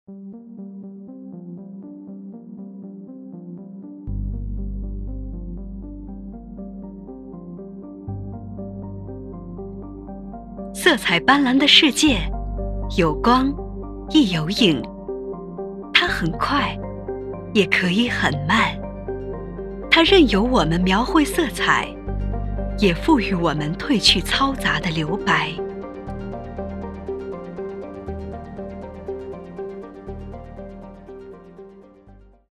色彩斑斓的世界，有光，亦有影。它很快，也可以很慢。它任由我们描绘色彩，也赋予我们褪去嘈杂的留白。